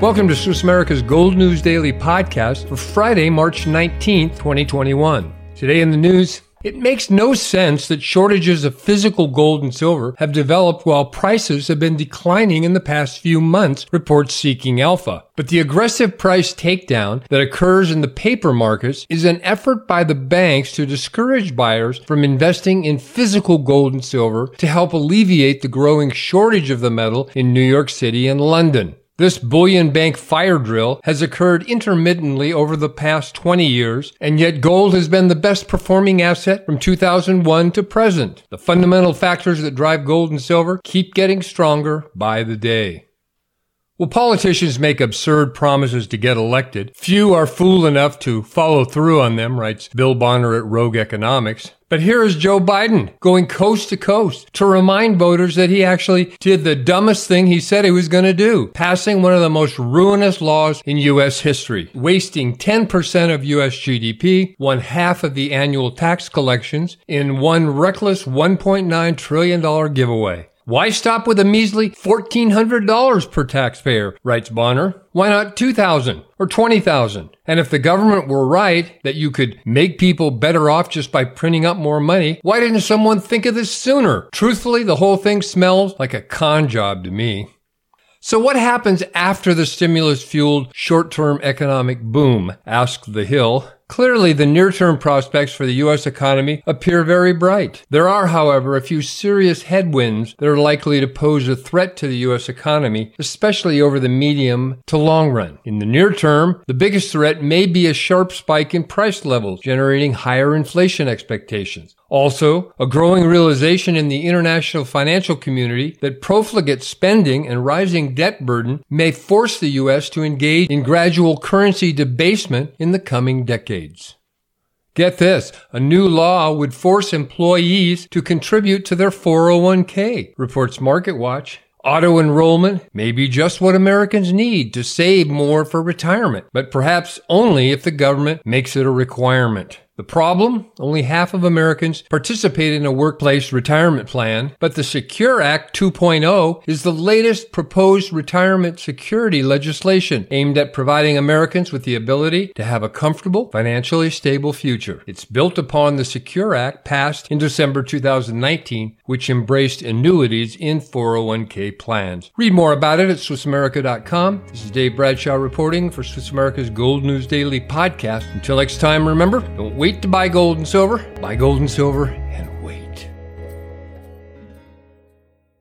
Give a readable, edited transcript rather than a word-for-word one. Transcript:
Welcome to Swiss America's Gold News Daily podcast for Friday, March 19th, 2021. Today in the news, it makes no sense that shortages of physical gold and silver have developed while prices have been declining in the past few months, reports Seeking Alpha. But the aggressive price takedown that occurs in the paper markets is an effort by the banks to discourage buyers from investing in physical gold and silver to help alleviate the growing shortage of the metal in New York City and London. This bullion bank fire drill has occurred intermittently over the past 20 years, and yet gold has been the best performing asset from 2001 to present. The fundamental factors that drive gold and silver keep getting stronger by the day. Well, politicians make absurd promises to get elected. Few are fool enough to follow through on them, writes Bill Bonner at Rogue Economics. But here is Joe Biden going coast to coast to remind voters that he actually did the dumbest thing he said he was going to do, passing one of the most ruinous laws in U.S. history, wasting 10% of U.S. GDP, one half of the annual tax collections, in one reckless $1.9 trillion giveaway. Why stop with a measly $1,400 per taxpayer, writes Bonner. Why not $2,000 or $20,000? And if the government were right that you could make people better off just by printing up more money, why didn't someone think of this sooner? Truthfully, the whole thing smells like a con job to me. So what happens after the stimulus-fueled short-term economic boom? Asked The Hill. Clearly, the near-term prospects for the U.S. economy appear very bright. There are, however, a few serious headwinds that are likely to pose a threat to the U.S. economy, especially over the medium to long run. In the near term, the biggest threat may be a sharp spike in price levels, generating higher inflation expectations. Also, a growing realization in the international financial community that profligate spending and rising debt burden may force the U.S. to engage in gradual currency debasement in the coming decades. Get this, a new law would force employees to contribute to their 401k, reports MarketWatch. Auto enrollment may be just what Americans need to save more for retirement, but perhaps only if the government makes it a requirement. The problem? Only half of Americans participate in a workplace retirement plan, but the Secure Act 2.0 is the latest proposed retirement security legislation aimed at providing Americans with the ability to have a comfortable, financially stable future. It's built upon the Secure Act passed in December 2019, which embraced annuities in 401k plans. Read more about it at SwissAmerica.com. This is Dave Bradshaw reporting for Swiss America's Gold News Daily podcast. Until next time, remember, don't wait to buy gold and silver. Buy gold and silver and